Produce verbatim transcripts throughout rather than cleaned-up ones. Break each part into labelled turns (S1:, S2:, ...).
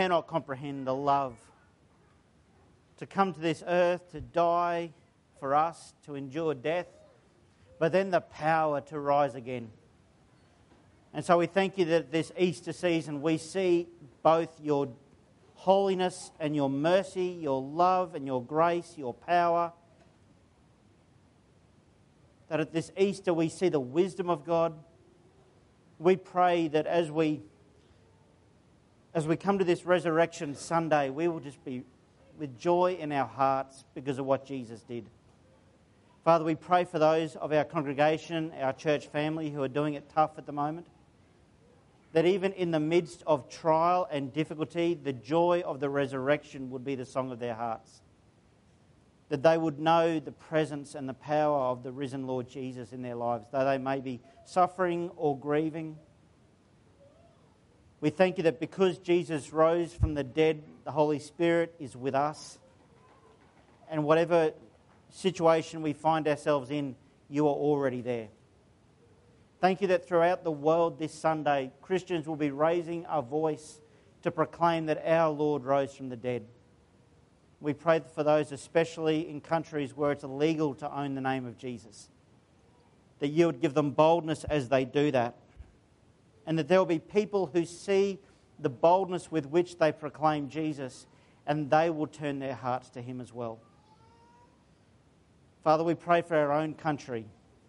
S1: cannot comprehend the love to come to this earth, to die for us, to endure death, but then the power to rise again. And so we thank you that this Easter season we see both your holiness and your mercy, your love and your grace, your power. That at this Easter we see the wisdom of God. We pray that as we as we come to this Resurrection Sunday, we will just be with joy in our hearts because of what Jesus did. Father, we pray for those of our congregation, our church family who are doing it tough at the moment, that even in the midst of trial and difficulty, the joy of the resurrection would be the song of their hearts. That they would know the presence and the power of the risen Lord Jesus in their lives, though they may be suffering or grieving. We thank you that because Jesus rose from the dead, the Holy Spirit is with us. And whatever situation we find ourselves in, you are already there. Thank you that throughout the world this Sunday, Christians will be raising our voice to proclaim that our Lord rose from the dead. We pray for those, especially in countries where it's illegal to own the name of Jesus, that you would give them boldness as they do that, and that there will be people who see the boldness with which they proclaim Jesus, and they will turn their hearts to him as well. Father, we pray for our own country.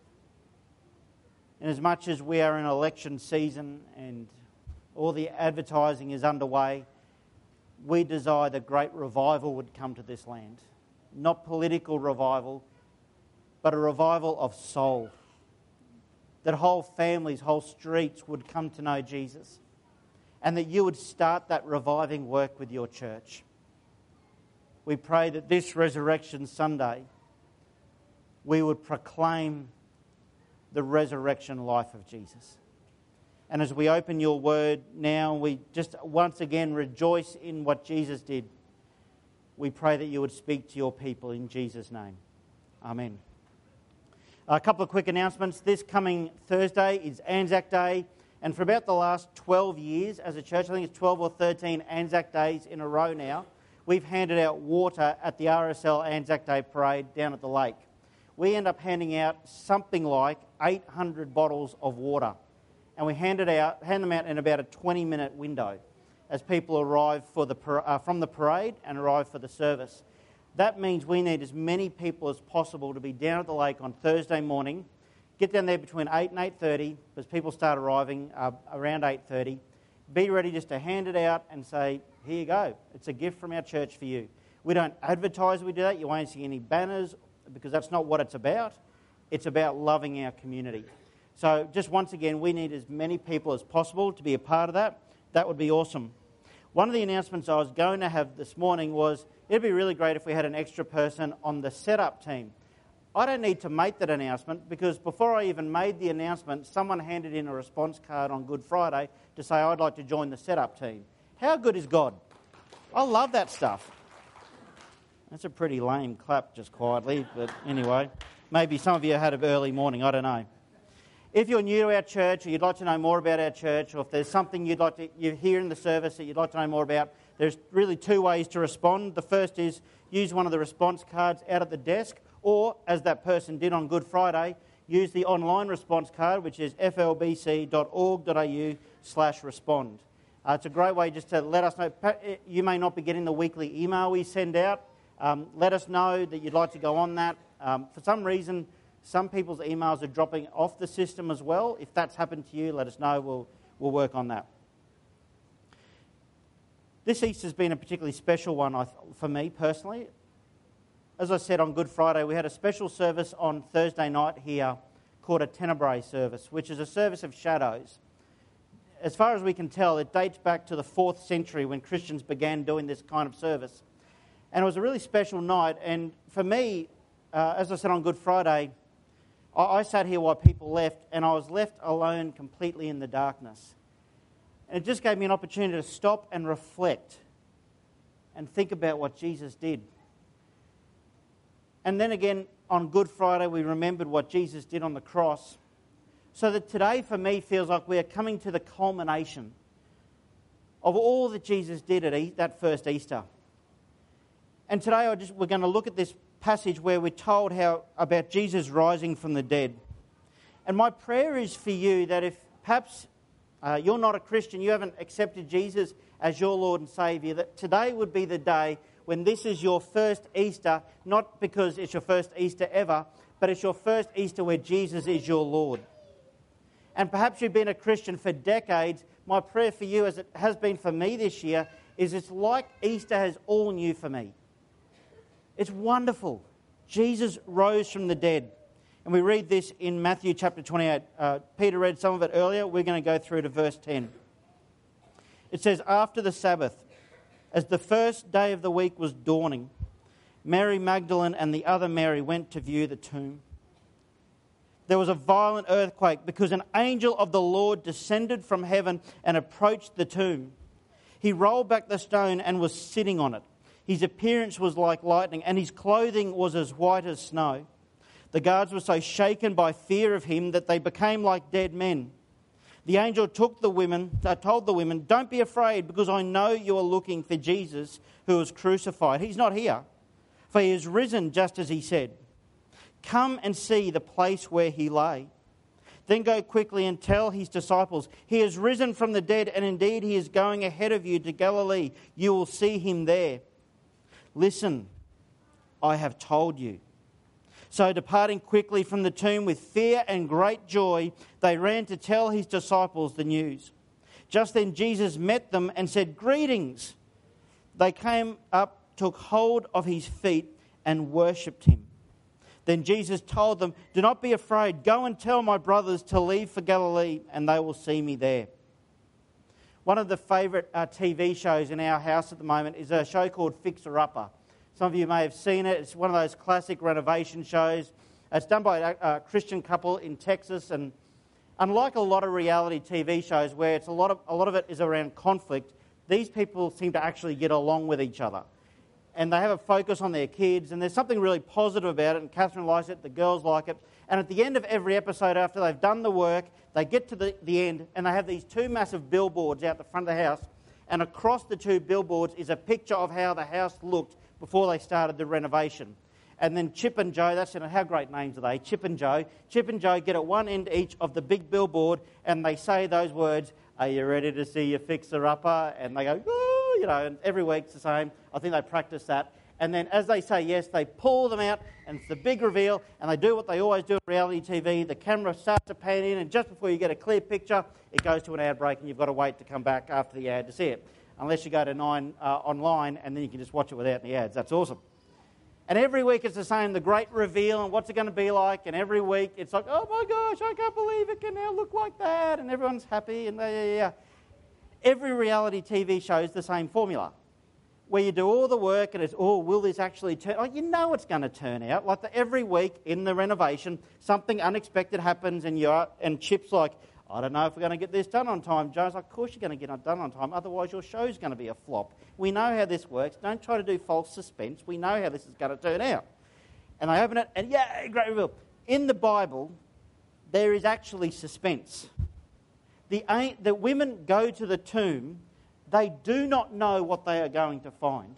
S1: And as much as we are in election season and all the advertising is underway, we desire that great revival would come to this land. Not political revival, but a revival of soul. That whole families, whole streets would come to know Jesus. And that you would start that reviving work with your church. We pray that this Resurrection Sunday, we would proclaim the resurrection life of Jesus. And as we open your word now, we just once again rejoice in what Jesus did. We pray that you would speak to your people in Jesus' name. Amen. A couple of quick announcements. This coming Thursday is Anzac Day. And for about the last twelve years as a church, I think it's twelve or thirteen Anzac Days in a row now, we've handed out water at the R S L Anzac Day Parade down at the lake. We end up handing out something like eight hundred bottles of water. And we hand, it out, hand them out in about a twenty minute window as people arrive for the, uh, from the parade and arrive for the service. That means we need as many people as possible to be down at the lake on Thursday morning. Get down there between eight and eight thirty, because people start arriving uh, around eight thirty. Be ready just to hand it out and say, here you go. It's a gift from our church for you. We don't advertise we do that. You won't see any banners, because that's not what it's about. It's about loving our community. So just once again, we need as many people as possible to be a part of that. That would be awesome. One of the announcements I was going to have this morning was it'd be really great if we had an extra person on the setup team. I don't need to make that announcement because before I even made the announcement, someone handed in a response card on Good Friday to say I'd like to join the setup team. How good is God? I love that stuff. That's a pretty lame clap, just quietly, but anyway, maybe some of you had an early morning, I don't know. If you're new to our church or you'd like to know more about our church, or if there's something you'd like to you hear in the service that you'd like to know more about, there's really two ways to respond. The first is use one of the response cards out at the desk, or as that person did on Good Friday, use the online response card, which is f l b c dot org dot a u slash respond. Uh, it's a great way just to let us know. You may not be getting the weekly email we send out. Um, let us know that you'd like to go on that. Um, for some reason, some people's emails are dropping off the system as well. If that's happened to you, let us know. We'll, we'll work on that. This Easter's been a particularly special one for me personally. As I said on Good Friday, we had a special service on Thursday night here called a Tenebrae service, which is a service of shadows. As far as we can tell, it dates back to the fourth century when Christians began doing this kind of service. And it was a really special night. And for me, uh, as I said on Good Friday, I, I sat here while people left, and I was left alone completely in the darkness. And it just gave me an opportunity to stop and reflect and think about what Jesus did. And then again, on Good Friday, we remembered what Jesus did on the cross. So that today, for me, feels like we are coming to the culmination of all that Jesus did at e- that first Easter. And today I just, we're going to look at this passage where we're told how about Jesus rising from the dead. And my prayer is for you that if perhaps uh, you're not a Christian, you haven't accepted Jesus as your Lord and Saviour, that today would be the day when this is your first Easter, not because it's your first Easter ever, but it's your first Easter where Jesus is your Lord. And perhaps you've been a Christian for decades. My prayer for you, as it has been for me this year, is it's like Easter has all new for me. It's wonderful. Jesus rose from the dead. And we read this in Matthew chapter twenty-eight. Uh, Peter read some of it earlier. We're going to go through to verse ten. It says, after the Sabbath, as the first day of the week was dawning, Mary Magdalene and the other Mary went to view the tomb. There was a violent earthquake because an angel of the Lord descended from heaven and approached the tomb. He rolled back the stone and was sitting on it. His appearance was like lightning, and his clothing was as white as snow. The guards were so shaken by fear of him that they became like dead men. The angel took the women, uh, told the women, don't be afraid, because I know you are looking for Jesus who was crucified. He's not here, for he is risen just as he said. Come and see the place where he lay. Then go quickly and tell his disciples, he is risen from the dead, and indeed he is going ahead of you to Galilee. You will see him there. Listen, I have told you. So departing quickly from the tomb with fear and great joy, they ran to tell his disciples the news. Just then Jesus met them and said, greetings. They came up, took hold of his feet and worshipped him. Then Jesus told them, do not be afraid. Go and tell my brothers to leave for Galilee, and they will see me there. One of the favourite uh, T V shows in our house at the moment is a show called Fixer Upper. Some of you may have seen it. It's one of those classic renovation shows. It's done by a, a Christian couple in Texas, and unlike a lot of reality T V shows where it's a lot of a lot of it is around conflict, these people seem to actually get along with each other. And they have a focus on their kids, and there's something really positive about it, and Catherine likes it, the girls like it. And at the end of every episode, after they've done the work, they get to the, the end, and they have these two massive billboards out the front of the house, and across the two billboards is a picture of how the house looked before they started the renovation. And then Chip and Joe, that's, you know, how great names are they? Chip and Joe. Chip and Joe get at one end each of the big billboard, and they say those words, are you ready to see your fixer-upper? And they go, woo, you know, and every week's the same. I think they practice that. And then as they say yes, they pull them out, and it's the big reveal, and they do what they always do in reality T V. The camera starts to pan in, and just before you get a clear picture, it goes to an ad break, and you've got to wait to come back after the ad to see it. Unless you go to Nine uh, online, and then you can just watch it without the ads. That's awesome. And every week it's the same, the great reveal and what's it going to be like. And every week it's like, oh my gosh, I can't believe it can now look like that. And everyone's happy. And they, yeah, yeah. Every reality T V show is the same formula, where you do all the work and it's, oh, will this actually turn? Like, you know it's going to turn out. Like the, every week in the renovation, something unexpected happens, and you're and Chip's like, I don't know if we're going to get this done on time. Joe's like, of course you're going to get it done on time, otherwise your show's going to be a flop. We know how this works. Don't try to do false suspense. We know how this is going to turn out. And they open it, and yeah, great reveal. In the Bible, there is actually suspense. The, the women go to the tomb. They do not know what they are going to find.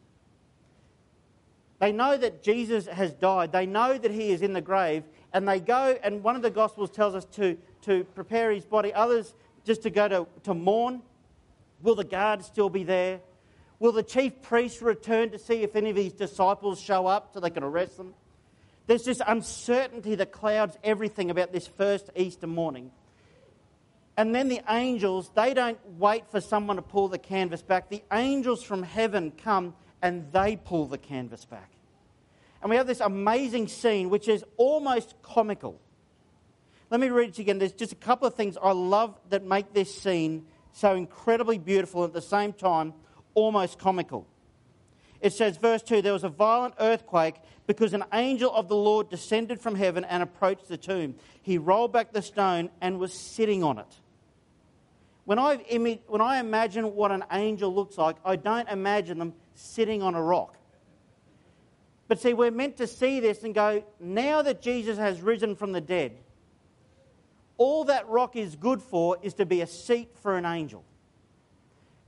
S1: They know that Jesus has died. They know that he is in the grave. And they go, and one of the Gospels tells us to, to prepare his body. Others just to go to, to mourn. Will the guards still be there? Will the chief priest return to see if any of his disciples show up so they can arrest them? There's this uncertainty that clouds everything about this first Easter morning. And then the angels, they don't wait for someone to pull the canvas back. The angels from heaven come and they pull the canvas back. And we have this amazing scene which is almost comical. Let me read it again. There's just a couple of things I love that make this scene so incredibly beautiful and at the same time almost comical. It says, verse two, there was a violent earthquake because an angel of the Lord descended from heaven and approached the tomb. He rolled back the stone and was sitting on it. When I, imi- when I imagine what an angel looks like, I don't imagine them sitting on a rock. But see, we're meant to see this and go, now that Jesus has risen from the dead, all that rock is good for is to be a seat for an angel.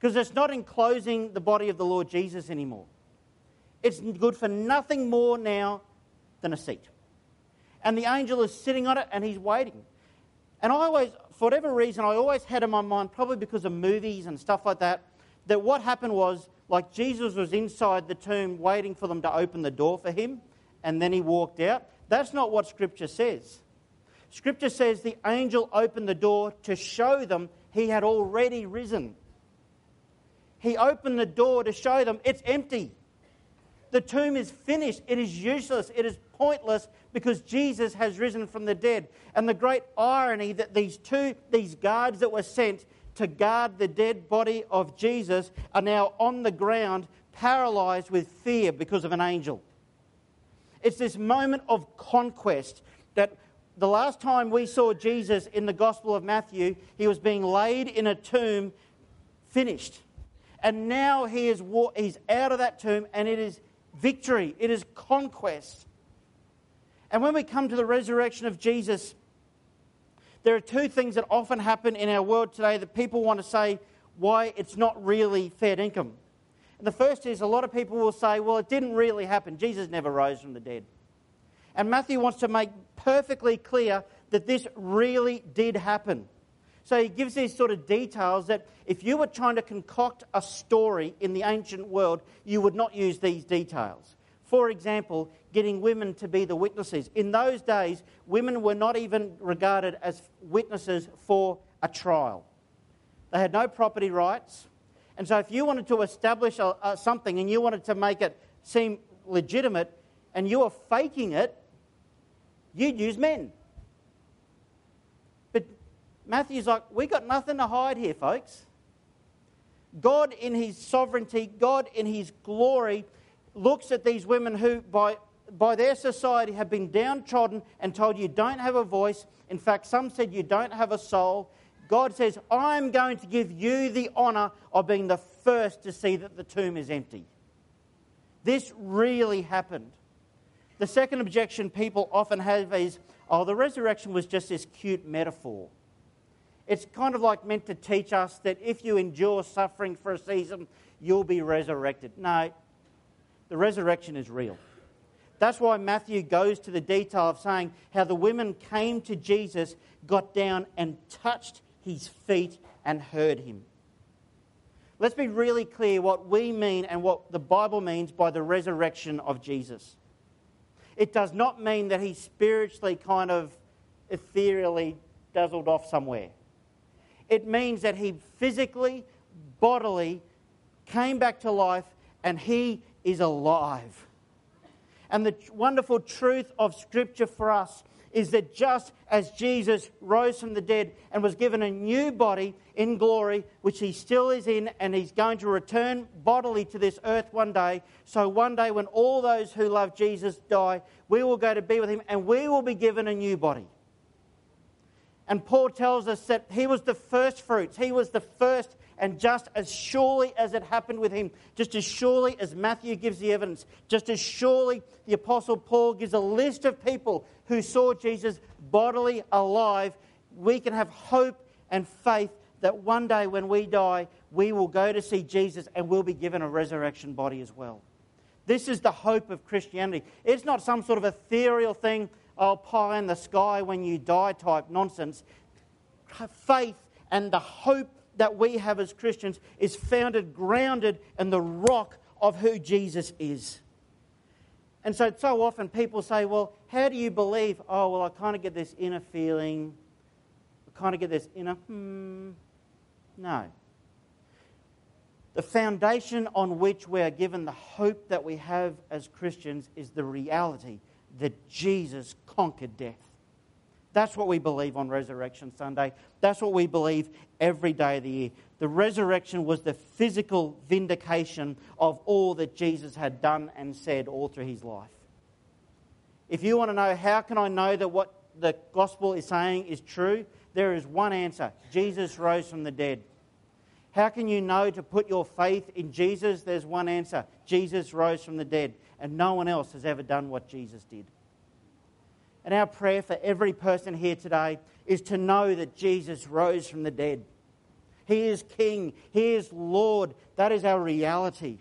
S1: because it's not enclosing the body of the Lord Jesus anymore. It's good for nothing more now than a seat. And the angel is sitting on it and he's waiting. And I always, for whatever reason, I always had in my mind, probably because of movies and stuff like that, that what happened was, like Jesus was inside the tomb waiting for them to open the door for him, and then he walked out. That's not what Scripture says. Scripture says the angel opened the door to show them he had already risen. He opened the door to show them it's empty. The tomb is finished. It is useless. It is pointless because Jesus has risen from the dead. And the great irony that these two, these guards that were sent to guard the dead body of Jesus are now on the ground, paralyzed with fear because of an angel. It's this moment of conquest that the last time we saw Jesus in the Gospel of Matthew, he was being laid in a tomb, finished. And now he is he's out of that tomb, and it is victory. It is conquest. And when we come to the resurrection of Jesus, there are two things that often happen in our world today that people want to say why it's not really fair income. And the first is a lot of people will say, well, it didn't really happen. Jesus never rose from the dead. And Matthew wants to make perfectly clear that this really did happen. So he gives these sort of details that if you were trying to concoct a story in the ancient world, you would not use these details. For example, getting women to be the witnesses. In those days, women were not even regarded as witnesses for a trial. They had no property rights. And so if you wanted to establish a, a, something and you wanted to make it seem legitimate and you were faking it, you'd use men. But Matthew's like, we got nothing to hide here, folks. God in his sovereignty, God in his glory, looks at these women who by, by their society have been downtrodden and told you don't have a voice. In fact, some said you don't have a soul. God says, I'm going to give you the honour of being the first to see that the tomb is empty. This really happened. The second objection people often have is, oh, the resurrection was just this cute metaphor. It's kind of like meant to teach us that if you endure suffering for a season, you'll be resurrected. No, the resurrection is real. That's why Matthew goes to the detail of saying how the women came to Jesus, got down and touched his feet and heard him. Let's be really clear what we mean and what the Bible means by the resurrection of Jesus. It does not mean that he spiritually kind of ethereally dazzled off somewhere. It means that he physically, bodily came back to life and he is alive. And the wonderful truth of Scripture for us is that just as Jesus rose from the dead and was given a new body in glory, which he still is in, and he's going to return bodily to this earth one day, so one day when all those who love Jesus die, we will go to be with him and we will be given a new body. And Paul tells us that he was the first fruits. He was the first, and just as surely as it happened with him, just as surely as Matthew gives the evidence, just as surely the Apostle Paul gives a list of people who saw Jesus bodily alive, we can have hope and faith that one day when we die, we will go to see Jesus and we'll be given a resurrection body as well. This is the hope of Christianity. It's not some sort of ethereal thing, oh, pie in the sky when you die type nonsense. Faith and the hope that we have as Christians is founded, grounded in the rock of who Jesus is. And so, so often people say, well, how do you believe? Oh, well, I kind of get this inner feeling. I kind of get this inner, hmm. No. The foundation on which we are given the hope that we have as Christians is the reality that Jesus conquered death. That's what we believe on Resurrection Sunday. That's what we believe every day of the year. The resurrection was the physical vindication of all that Jesus had done and said all through his life. If you want to know how can I know that what the gospel is saying is true, there is one answer. Jesus rose from the dead. How can you know to put your faith in Jesus? There's one answer. Jesus rose from the dead, and no one else has ever done what Jesus did. And our prayer for every person here today is to know that Jesus rose from the dead. He is King. He is Lord. That is our reality.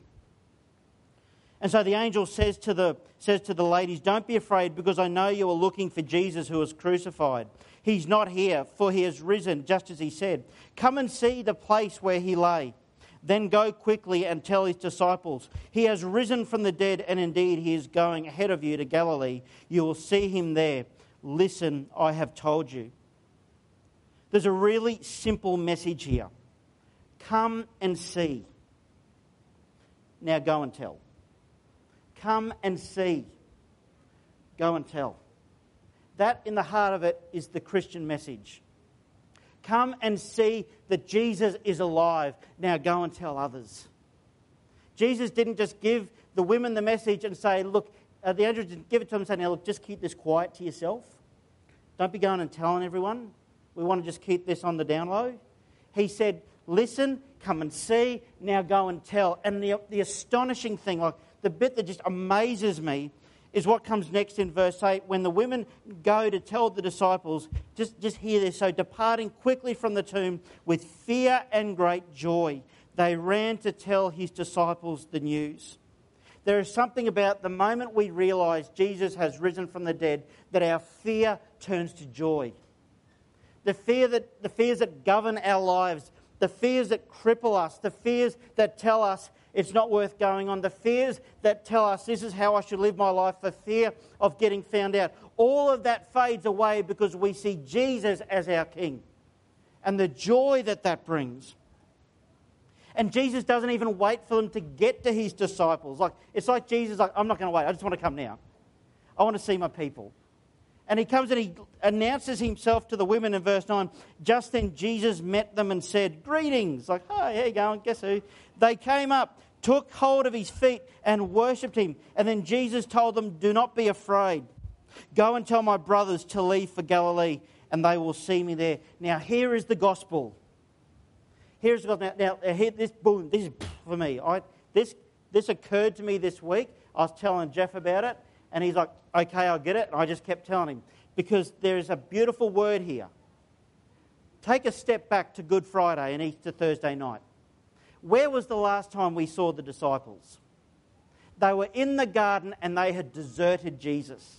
S1: And so the angel says to the, says to the ladies, don't be afraid, because I know you are looking for Jesus who was crucified. He's not here, for he has risen, just as he said. Come and see the place where he lay. Then go quickly and tell his disciples, he has risen from the dead, and indeed he is going ahead of you to Galilee. You will see him there. Listen, I have told you. There's a really simple message here. Come and see. Now go and tell. Come and see. Go and tell. That, in the heart of it, is the Christian message. Come and see that Jesus is alive. Now go and tell others. Jesus didn't just give the women the message and say, look, uh, the angel didn't give it to them and say, now look, just keep this quiet to yourself. Don't be going and telling everyone. We want to just keep this on the down low. He said, listen, come and see, now go and tell. And the, the astonishing thing, like the bit that just amazes me, is what comes next in verse eight. When the women go to tell the disciples, just, just hear this. So departing quickly from the tomb with fear and great joy, they ran to tell his disciples the news. There is something about the moment we realise Jesus has risen from the dead that our fear turns to joy. The fear that the fears that govern our lives, the fears that cripple us, the fears that tell us it's not worth going on, the fears that tell us this is how I should live my life for fear of getting found out. All of that fades away because we see Jesus as our King and the joy that that brings. And Jesus doesn't even wait for them to get to his disciples. Like it's like Jesus, like, I'm not going to wait. I just want to come now. I want to see my people. And he comes and he announces himself to the women in verse nine. Just then Jesus met them and said, greetings. Like, hi, how you going? Guess who? They came up, took hold of his feet and worshipped him. And then Jesus told them, do not be afraid. Go and tell my brothers to leave for Galilee, and they will see me there. Now here is the gospel. Here's the gospel. Now, now here, this, boom, this is for me. I, this, this occurred to me this week. I was telling Jeff about it. And he's like, okay, I'll get it. And I just kept telling him. Because there is a beautiful word here. Take a step back to Good Friday and Easter Thursday night. Where was the last time we saw the disciples? They were in the garden and they had deserted Jesus.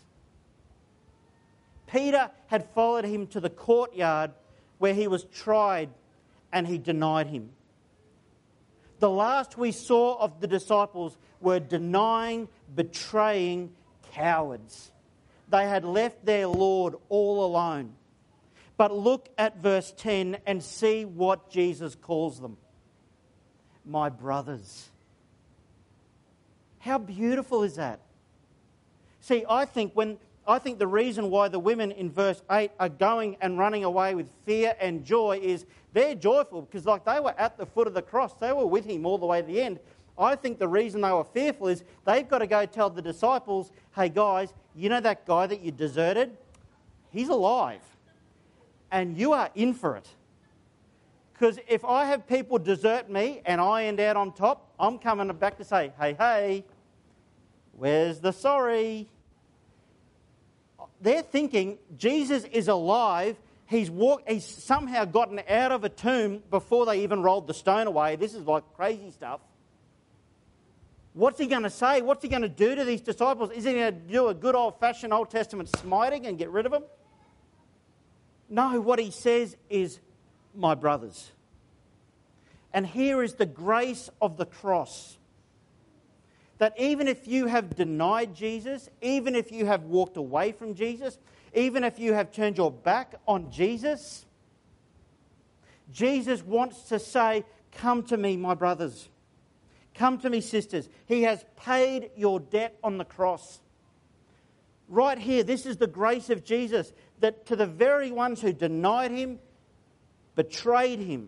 S1: Peter had followed him to the courtyard where he was tried and he denied him. The last we saw of the disciples were denying, betraying, cowards. They had left their Lord all alone. But look at verse ten and see what Jesus calls them. My brothers. How beautiful is that? See, I think when I think the reason why the women in verse eight are going and running away with fear and joy is they're joyful because like they were at the foot of the cross. They were with him all the way to the end. I think the reason they were fearful is they've got to go tell the disciples, hey guys, you know that guy that you deserted? He's alive. And you are in for it. Because if I have people desert me and I end out on top, I'm coming back to say, hey, hey, where's the sorry? They're thinking Jesus is alive. He's walked, he's somehow gotten out of a tomb before they even rolled the stone away. This is like crazy stuff. What's he going to say? What's he going to do to these disciples? Is he going to do a good old-fashioned Old Testament smiting and get rid of them? No, what he says is, my brothers. And here is the grace of the cross. That even if you have denied Jesus, even if you have walked away from Jesus, even if you have turned your back on Jesus, Jesus wants to say, come to me, my brothers. Come to me, sisters. He has paid your debt on the cross. Right here, this is the grace of Jesus, that to the very ones who denied him, betrayed him,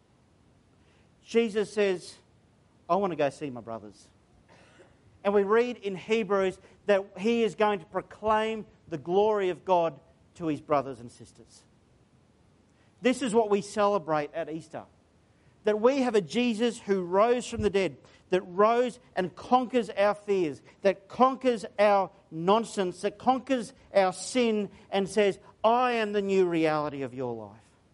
S1: Jesus says, I want to go see my brothers. And we read in Hebrews that he is going to proclaim the glory of God to his brothers and sisters. This is what we celebrate at Easter. That we have a Jesus who rose from the dead, that rose and conquers our fears, that conquers our nonsense, that conquers our sin and says, I am the new reality of your life.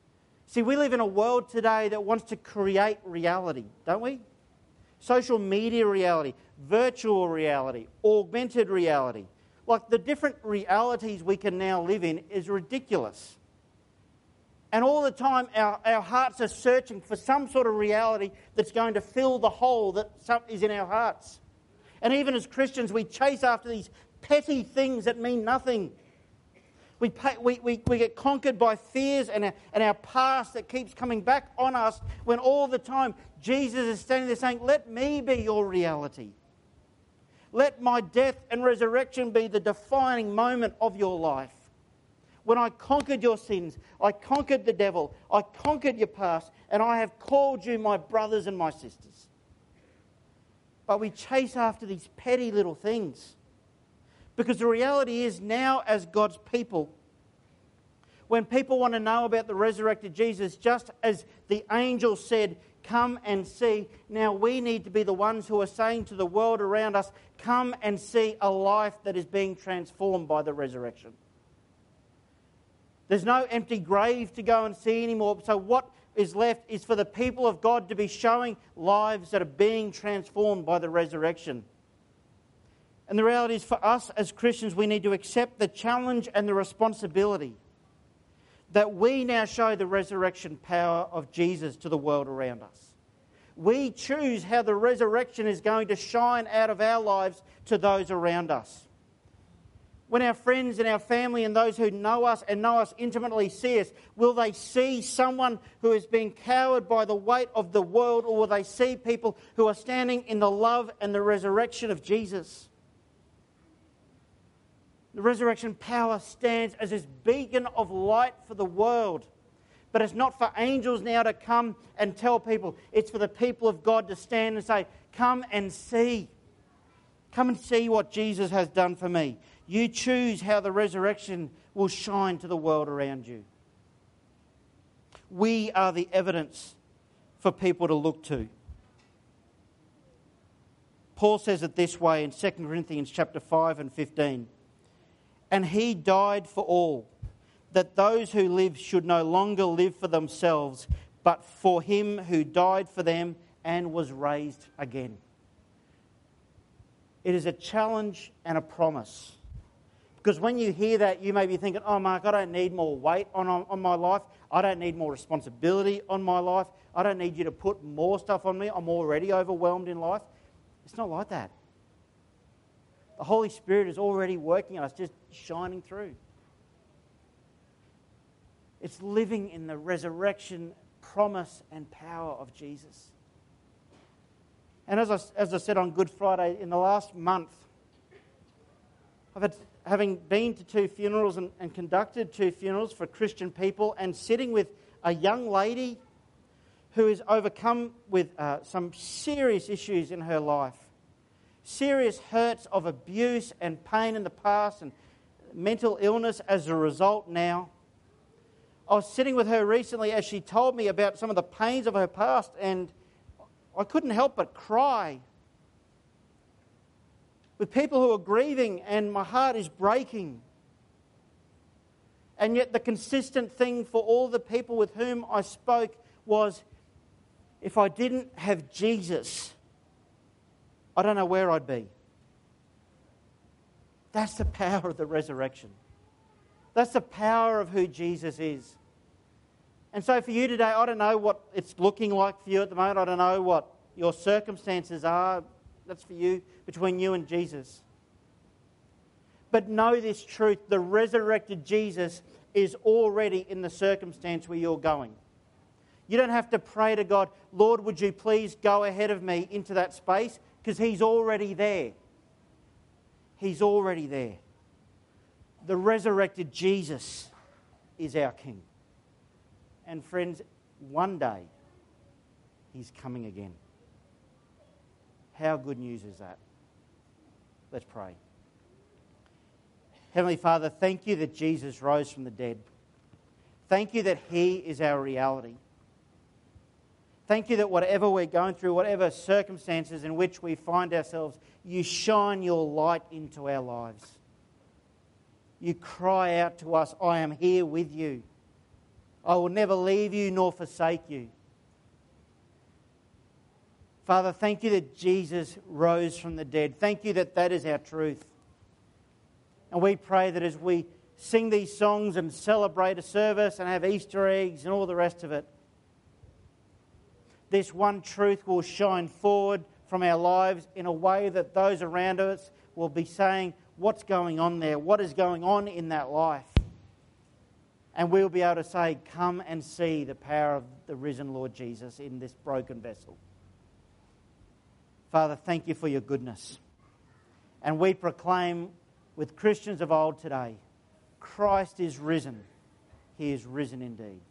S1: See, we live in a world today that wants to create reality, don't we? Social media reality, virtual reality, augmented reality. Like the different realities we can now live in is ridiculous. And all the time our, our hearts are searching for some sort of reality that's going to fill the hole that some, is in our hearts. And even as Christians, we chase after these petty things that mean nothing. We, pay, we, we, we get conquered by fears and our, and our past that keeps coming back on us when all the time Jesus is standing there saying, let me be your reality. Let my death and resurrection be the defining moment of your life. When I conquered your sins, I conquered the devil, I conquered your past, and I have called you my brothers and my sisters. But we chase after these petty little things. Because the reality is now as God's people, when people want to know about the resurrected Jesus, just as the angel said, come and see, now we need to be the ones who are saying to the world around us, come and see a life that is being transformed by the resurrection. There's no empty grave to go and see anymore. So what is left is for the people of God to be showing lives that are being transformed by the resurrection. And the reality is for us as Christians, we need to accept the challenge and the responsibility that we now show the resurrection power of Jesus to the world around us. We choose how the resurrection is going to shine out of our lives to those around us. When our friends and our family and those who know us and know us intimately see us, will they see someone who has been cowed by the weight of the world, or will they see people who are standing in the love and the resurrection of Jesus? The resurrection power stands as this beacon of light for the world. But it's not for angels now to come and tell people. It's for the people of God to stand and say, come and see. Come and see what Jesus has done for me. You choose how the resurrection will shine to the world around you. We are the evidence for people to look to. Paul says it this way in Second Corinthians chapter five and fifteen. And he died for all, that those who live should no longer live for themselves, but for him who died for them and was raised again. It is a challenge and a promise. Because when you hear that, you may be thinking, oh, Mark, I don't need more weight on, on, on my life. I don't need more responsibility on my life. I don't need you to put more stuff on me. I'm already overwhelmed in life. It's not like that. The Holy Spirit is already working on us, just shining through. It's living in the resurrection promise and power of Jesus. And as I, as I said on Good Friday, in the last month, I've had, having been to two funerals and, and conducted two funerals for Christian people, and sitting with a young lady who is overcome with uh, some serious issues in her life. Serious hurts of abuse and pain in the past and mental illness as a result now. I was sitting with her recently as she told me about some of the pains of her past, and I couldn't help but cry. With people who are grieving, and my heart is breaking. And yet the consistent thing for all the people with whom I spoke was, if I didn't have Jesus, I don't know where I'd be. That's the power of the resurrection. That's the power of who Jesus is. And so for you today, I don't know what it's looking like for you at the moment. I don't know what your circumstances are. That's for you, between you and Jesus. But know this truth, the resurrected Jesus is already in the circumstance where you're going. You don't have to pray to God, Lord, would you please go ahead of me into that space? Because He's already there. He's already there. The resurrected Jesus is our King. And friends, one day He's coming again. How good news is that? Let's pray. Heavenly Father, thank you that Jesus rose from the dead. Thank you that He is our reality. Thank you that whatever we're going through, whatever circumstances in which we find ourselves, you shine your light into our lives. You cry out to us, I am here with you. I will never leave you nor forsake you. Father, thank you that Jesus rose from the dead. Thank you that that is our truth. And we pray that as we sing these songs and celebrate a service and have Easter eggs and all the rest of it, this one truth will shine forward from our lives in a way that those around us will be saying, what's going on there? What is going on in that life? And we'll be able to say, come and see the power of the risen Lord Jesus in this broken vessel. Father, thank you for your goodness. And we proclaim with Christians of old today, Christ is risen. He is risen indeed.